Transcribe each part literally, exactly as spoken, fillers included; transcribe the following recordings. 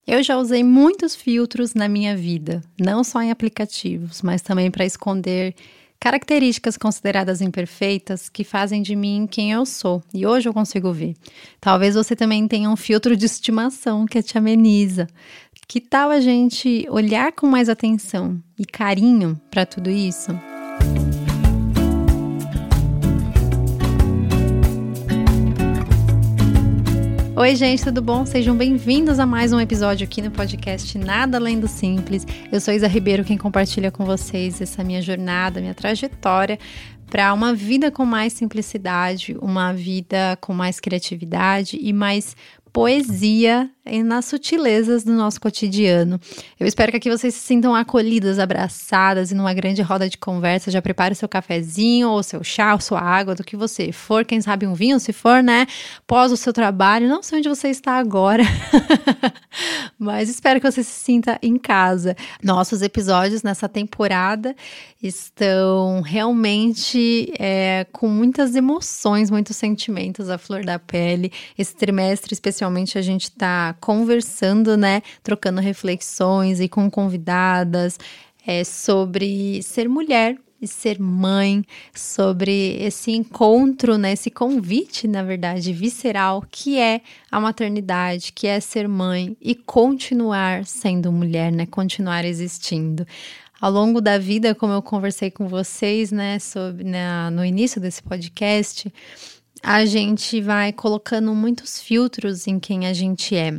Eu já usei muitos filtros na minha vida, não só em aplicativos, mas também para esconder características consideradas imperfeitas que fazem de mim quem eu sou. E hoje eu consigo ver. Talvez você também tenha um filtro de estimação que te ameniza. Que tal a gente olhar com mais atenção e carinho para tudo isso? Oi gente, tudo bom? Sejam bem-vindos a mais um episódio aqui no podcast Nada Além do Simples. Eu sou Isa Ribeiro, quem compartilha com vocês essa minha jornada, minha trajetória para uma vida com mais simplicidade, uma vida com mais criatividade e mais poesia nas sutilezas do nosso cotidiano. Eu espero que aqui vocês se sintam acolhidas, abraçadas e numa grande roda de conversa. Já prepare o seu cafezinho, ou seu chá, ou sua água, do que você for. Quem sabe um vinho, se for, né? Pós o seu trabalho. Não sei onde você está agora, mas espero que você se sinta em casa. Nossos episódios nessa temporada estão realmente é, com muitas emoções, muitos sentimentos à flor da pele. Esse trimestre, especialmente, a gente está conversando, né, trocando reflexões e com convidadas é, sobre ser mulher e ser mãe, sobre esse encontro, né, esse convite, na verdade, visceral, que é a maternidade, que é ser mãe e continuar sendo mulher, né, continuar existindo. Ao longo da vida, como eu conversei com vocês, né, sobre, né, no início desse podcast, a gente vai colocando muitos filtros em quem a gente é.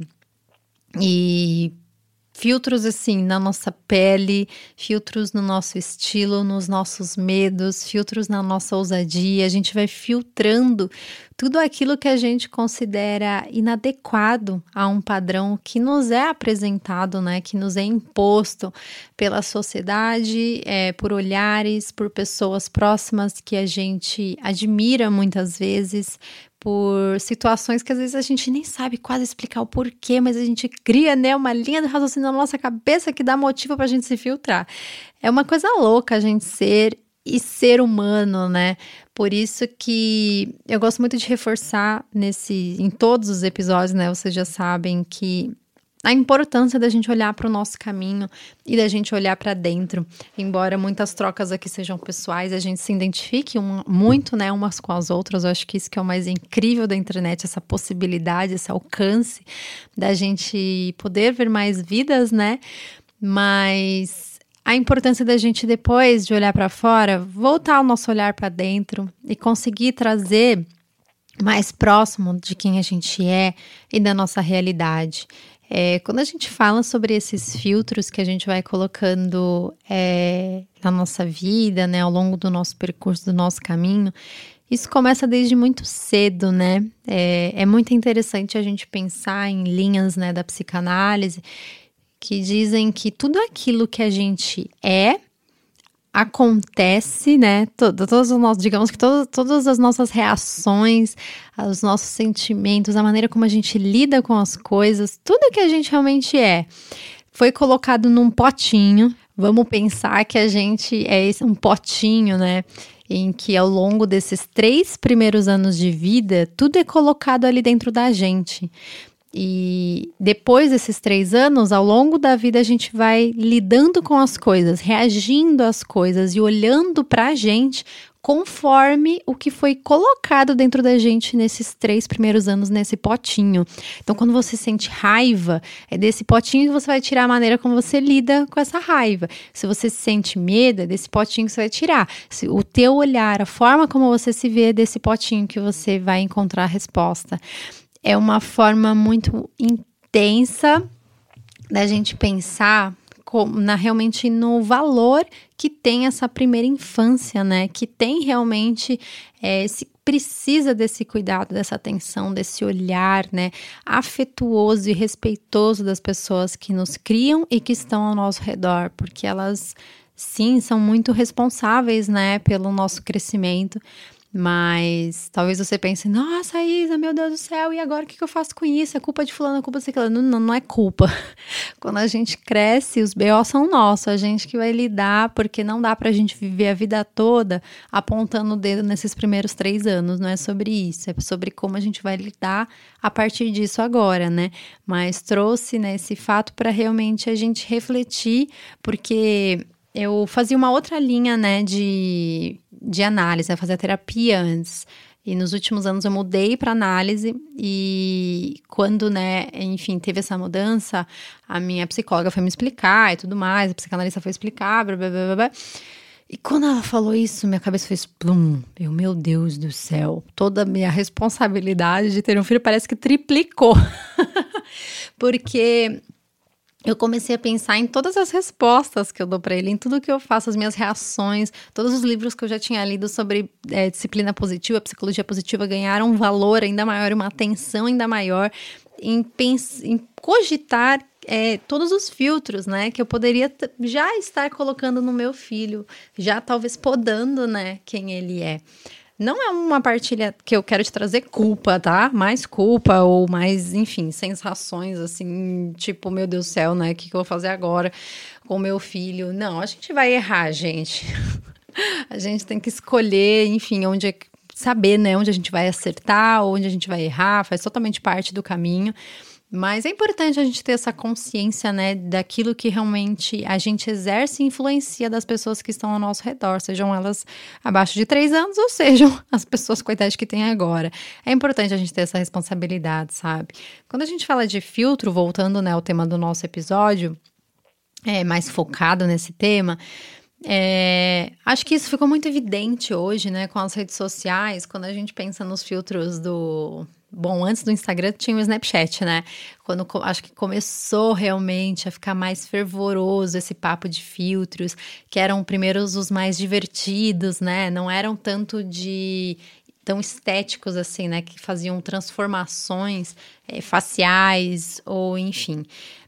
E filtros assim na nossa pele, filtros no nosso estilo, nos nossos medos, filtros na nossa ousadia. A gente vai filtrando tudo aquilo que a gente considera inadequado a um padrão que nos é apresentado, né? Que nos é imposto pela sociedade, é, por olhares, por pessoas próximas que a gente admira muitas vezes, por situações que às vezes a gente nem sabe quase explicar o porquê, mas a gente cria, né, uma linha de raciocínio na nossa cabeça que dá motivo pra gente se filtrar. É uma coisa louca a gente ser e ser humano, né? Por isso que eu gosto muito de reforçar nesse, em todos os episódios, né? Vocês já sabem que a importância da gente olhar para o nosso caminho e da gente olhar para dentro. Embora muitas trocas aqui sejam pessoais, a gente se identifique uma, muito, né, umas com as outras. Eu acho que isso que é o mais incrível da internet, essa possibilidade, esse alcance da gente poder ver mais vidas, né? Mas a importância da gente, depois de olhar para fora, voltar o nosso olhar para dentro e conseguir trazer mais próximo de quem a gente é e da nossa realidade. É, quando a gente fala sobre esses filtros que a gente vai colocando é, na nossa vida, né, ao longo do nosso percurso, do nosso caminho, isso começa desde muito cedo, né? É, é muito interessante a gente pensar em linhas, né, da psicanálise que dizem que tudo aquilo que a gente é, acontece, né, todo, todos os nossos, digamos que todo, todas as nossas reações, os nossos sentimentos, a maneira como a gente lida com as coisas, tudo que a gente realmente é, foi colocado num potinho. Vamos pensar que a gente é esse, um potinho, né, em que ao longo desses três primeiros anos de vida, tudo é colocado ali dentro da gente. E depois desses três anos, ao longo da vida, a gente vai lidando com as coisas, reagindo às coisas e olhando pra gente conforme o que foi colocado dentro da gente nesses três primeiros anos, nesse potinho. Então, quando você sente raiva, é desse potinho que você vai tirar a maneira como você lida com essa raiva. Se você sente medo, é desse potinho que você vai tirar. Se o teu olhar, a forma como você se vê, é desse potinho que você vai encontrar a resposta. É uma forma muito intensa da gente pensar como, na, realmente no valor que tem essa primeira infância, né? Que tem realmente, é, se precisa desse cuidado, dessa atenção, desse olhar, né? Afetuoso e respeitoso das pessoas que nos criam e que estão ao nosso redor, porque elas, sim, são muito responsáveis, né? Pelo nosso crescimento. Mas talvez você pense, nossa, Isa, meu Deus do céu, e agora o que, que eu faço com isso? É culpa de fulano, é culpa de ciclano. Não, não, não é culpa. Quando a gente cresce, os B O são nossos, a gente que vai lidar, porque não dá pra gente viver a vida toda apontando o dedo nesses primeiros três anos, não é sobre isso, é sobre como a gente vai lidar a partir disso agora, né? Mas trouxe, né, esse fato para realmente a gente refletir, porque eu fazia uma outra linha, né, de, de análise, eu fazia terapia antes. E nos últimos anos eu mudei para análise e quando, né, enfim, teve essa mudança, a minha psicóloga foi me explicar e tudo mais, a psicanalista foi explicar, blá, blá, blá, blá. E quando ela falou isso, minha cabeça fez plum. Eu, meu Deus do céu, toda a minha responsabilidade de ter um filho parece que triplicou. Porque eu comecei a pensar em todas as respostas que eu dou para ele, em tudo que eu faço, as minhas reações, todos os livros que eu já tinha lido sobre é, disciplina positiva, psicologia positiva, ganharam um valor ainda maior, uma atenção ainda maior em, pens- em cogitar é, todos os filtros, né, que eu poderia t- já estar colocando no meu filho, já talvez podando, né, quem ele é. Não é uma partilha que eu quero te trazer culpa, tá? Mais culpa ou mais, enfim, sensações assim, tipo, meu Deus do céu, né? O que, que eu vou fazer agora com o meu filho? Não, a gente vai errar, gente. A gente tem que escolher, enfim, onde é, saber, né? Onde a gente vai acertar, onde a gente vai errar, faz totalmente parte do caminho. Mas é importante a gente ter essa consciência, né, daquilo que realmente a gente exerce e influencia das pessoas que estão ao nosso redor, sejam elas abaixo de três anos ou sejam as pessoas com a idade que tem agora. É importante a gente ter essa responsabilidade, sabe? Quando a gente fala de filtro, voltando, né, ao tema do nosso episódio, é, mais focado nesse tema, é, acho que isso ficou muito evidente hoje, né, com as redes sociais, quando a gente pensa nos filtros do... Bom, antes do Instagram tinha o Snapchat, né? Quando acho que começou realmente a ficar mais fervoroso esse papo de filtros, que eram primeiros os mais divertidos, né? Não eram tanto de tão estéticos assim, né? Que faziam transformações é, faciais ou enfim.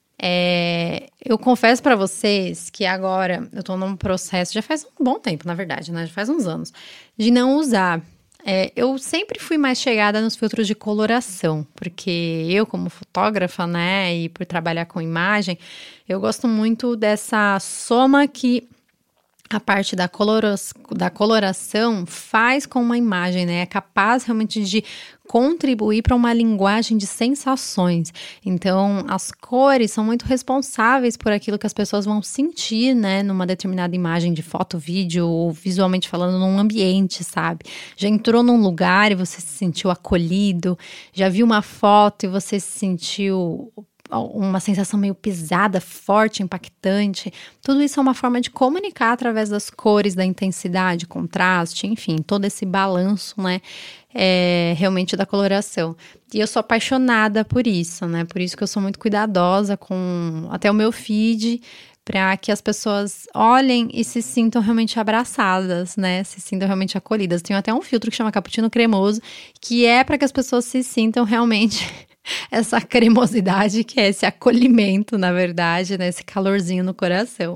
É, eu confesso para vocês que agora eu tô num processo, já faz um bom tempo, na verdade, né? Já faz uns anos, de não usar. É, eu sempre fui mais chegada nos filtros de coloração, porque eu, como fotógrafa, né, e por trabalhar com imagem, eu gosto muito dessa soma que a parte da, colora- da coloração faz com uma imagem, né? É capaz realmente de contribuir para uma linguagem de sensações. Então, as cores são muito responsáveis por aquilo que as pessoas vão sentir, né? Numa determinada imagem de foto, vídeo, ou visualmente falando num ambiente, sabe? Já entrou num lugar e você se sentiu acolhido, já viu uma foto e você se sentiu... uma sensação meio pesada, forte, impactante. Tudo isso é uma forma de comunicar através das cores, da intensidade, contraste, enfim, todo esse balanço, né, é, realmente da coloração. E eu sou apaixonada por isso, né, por isso que eu sou muito cuidadosa com até o meu feed, para que as pessoas olhem e se sintam realmente abraçadas, né, se sintam realmente acolhidas. Tem até um filtro que chama Cappuccino Cremoso, que é para que as pessoas se sintam realmente... essa cremosidade que é esse acolhimento, na verdade, né? Esse calorzinho no coração.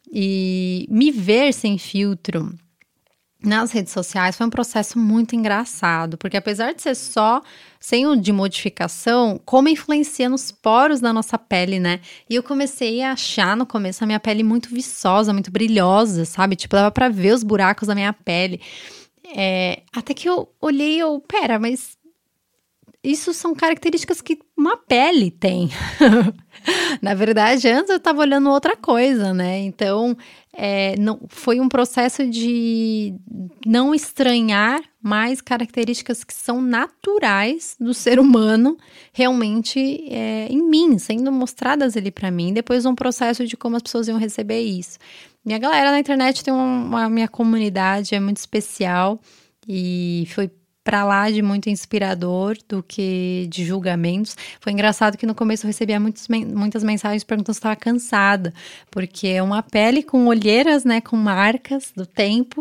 E me ver sem filtro nas redes sociais foi um processo muito engraçado, porque apesar de ser só sem o de modificação, como influencia nos poros da nossa pele, né? E eu comecei a achar no começo a minha pele muito viçosa, muito brilhosa, sabe? Tipo, dava pra ver os buracos da minha pele. É, até que eu olhei e eu, pera, mas... isso são características que uma pele tem. Na verdade, antes eu estava olhando outra coisa, né? Então, é, não, foi um processo de não estranhar mais características que são naturais do ser humano realmente é, em mim, sendo mostradas ali para mim. Depois um processo de como as pessoas iam receber isso. Minha galera na internet tem uma, uma minha comunidade, é muito especial e foi para lá de muito inspirador do que de julgamentos. Foi engraçado que no começo eu recebia muitos, muitas mensagens perguntando se estava cansada, porque é uma pele com olheiras, né, com marcas do tempo,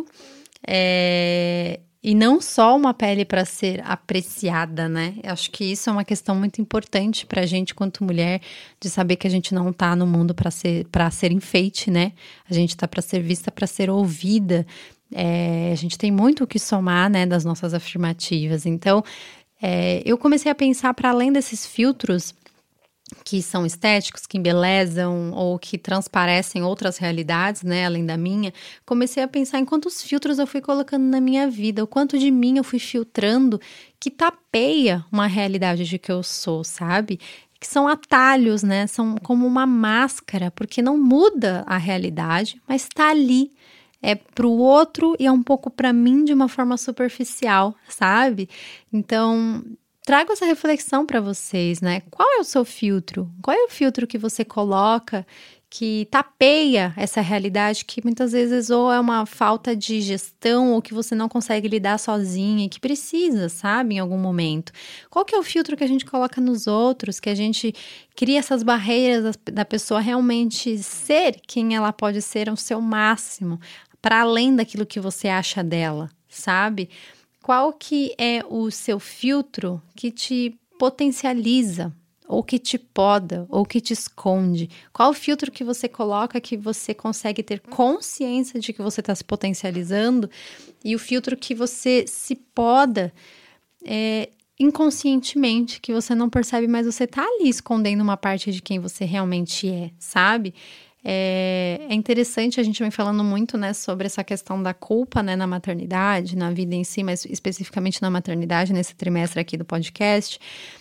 é... e não só uma pele para ser apreciada, né? Eu acho que isso é uma questão muito importante para a gente, quanto mulher, de saber que a gente não está no mundo para ser, para ser enfeite, né? A gente está para ser vista, para ser ouvida. É, a gente tem muito o que somar, né, das nossas afirmativas. Então, é, eu comecei a pensar para além desses filtros que são estéticos, que embelezam ou que transparecem outras realidades, né, além da minha, comecei a pensar em quantos filtros eu fui colocando na minha vida, o quanto de mim eu fui filtrando que tapeia uma realidade de que eu sou, sabe? Que são atalhos, né, são como uma máscara, porque não muda a realidade, mas está ali. É pro outro e é um pouco para mim de uma forma superficial, sabe? Então, trago essa reflexão para vocês, né? Qual é o seu filtro? Qual é o filtro que você coloca que tapeia essa realidade que muitas vezes ou é uma falta de gestão ou que você não consegue lidar sozinha e que precisa, sabe, em algum momento? Qual que é o filtro que a gente coloca nos outros, que a gente cria essas barreiras da pessoa realmente ser quem ela pode ser ao seu máximo, para além daquilo que você acha dela, sabe? Qual que é o seu filtro que te potencializa, ou que te poda, ou que te esconde? Qual o filtro que você coloca que você consegue ter consciência de que você está se potencializando e o filtro que você se poda é, inconscientemente, que você não percebe, mas você está ali escondendo uma parte de quem você realmente é, sabe? É, é interessante, a gente vem falando muito, né, sobre essa questão da culpa, né, na maternidade, na vida em si, mas especificamente na maternidade, nesse trimestre aqui do podcast.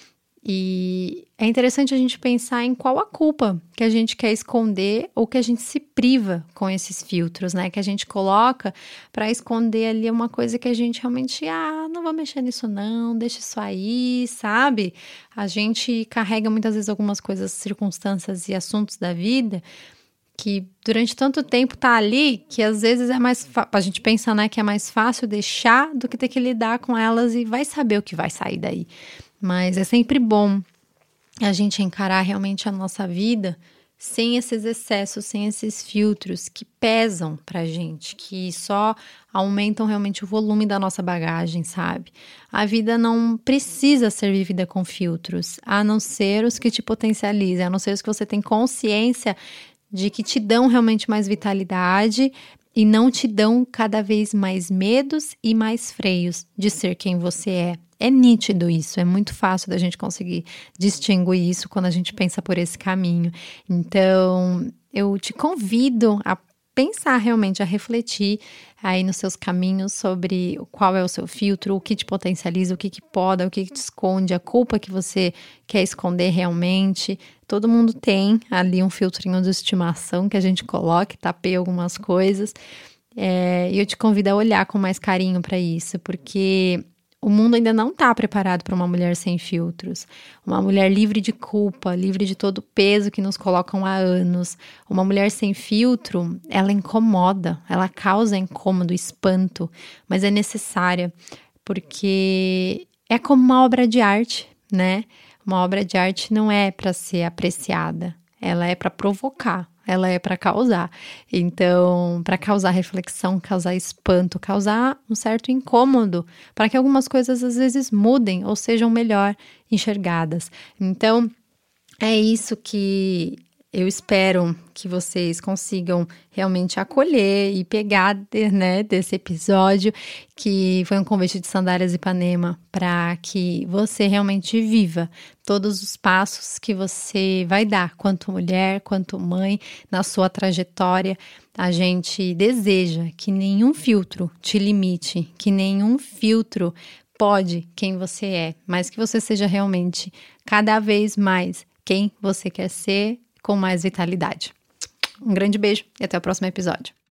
E é interessante a gente pensar em qual a culpa que a gente quer esconder ou que a gente se priva com esses filtros, né, que a gente coloca para esconder ali uma coisa que a gente realmente, ah, não vou mexer nisso não, deixa isso aí, sabe? A gente carrega muitas vezes algumas coisas, circunstâncias e assuntos da vida que durante tanto tempo tá ali, que às vezes é mais fa- a gente pensa, né, que é mais fácil deixar do que ter que lidar com elas e vai saber o que vai sair daí. Mas é sempre bom a gente encarar realmente a nossa vida sem esses excessos, sem esses filtros que pesam pra gente, que só aumentam realmente o volume da nossa bagagem, sabe? A vida não precisa ser vivida com filtros, a não ser os que te potencializam, a não ser os que você tem consciência de que te dão realmente mais vitalidade e não te dão cada vez mais medos e mais freios de ser quem você é. É nítido isso, é muito fácil da gente conseguir distinguir isso quando a gente pensa por esse caminho. Então, eu te convido a pensar realmente, a refletir aí nos seus caminhos sobre qual é o seu filtro, o que te potencializa, o que que poda, o que que te esconde, a culpa que você quer esconder realmente. Todo mundo tem ali um filtrinho de estimação que a gente coloca e tapeia algumas coisas. É, e eu te convido a olhar com mais carinho para isso, porque o mundo ainda não está preparado para uma mulher sem filtros, uma mulher livre de culpa, livre de todo o peso que nos colocam há anos. Uma mulher sem filtro, ela incomoda, ela causa incômodo, espanto, mas é necessária, porque é como uma obra de arte, né? Uma obra de arte não é para ser apreciada, ela é para provocar. Ela é para causar, então, para causar reflexão, causar espanto, causar um certo incômodo, para que algumas coisas às vezes mudem ou sejam melhor enxergadas. Então, é isso que eu espero que vocês consigam realmente acolher e pegar, né, desse episódio, que foi um convite de Sandálias Ipanema, para que você realmente viva todos os passos que você vai dar, quanto mulher, quanto mãe, na sua trajetória. A gente deseja que nenhum filtro te limite, que nenhum filtro pode quem você é, mas que você seja realmente cada vez mais quem você quer ser, com mais vitalidade. Um grande beijo e até o próximo episódio.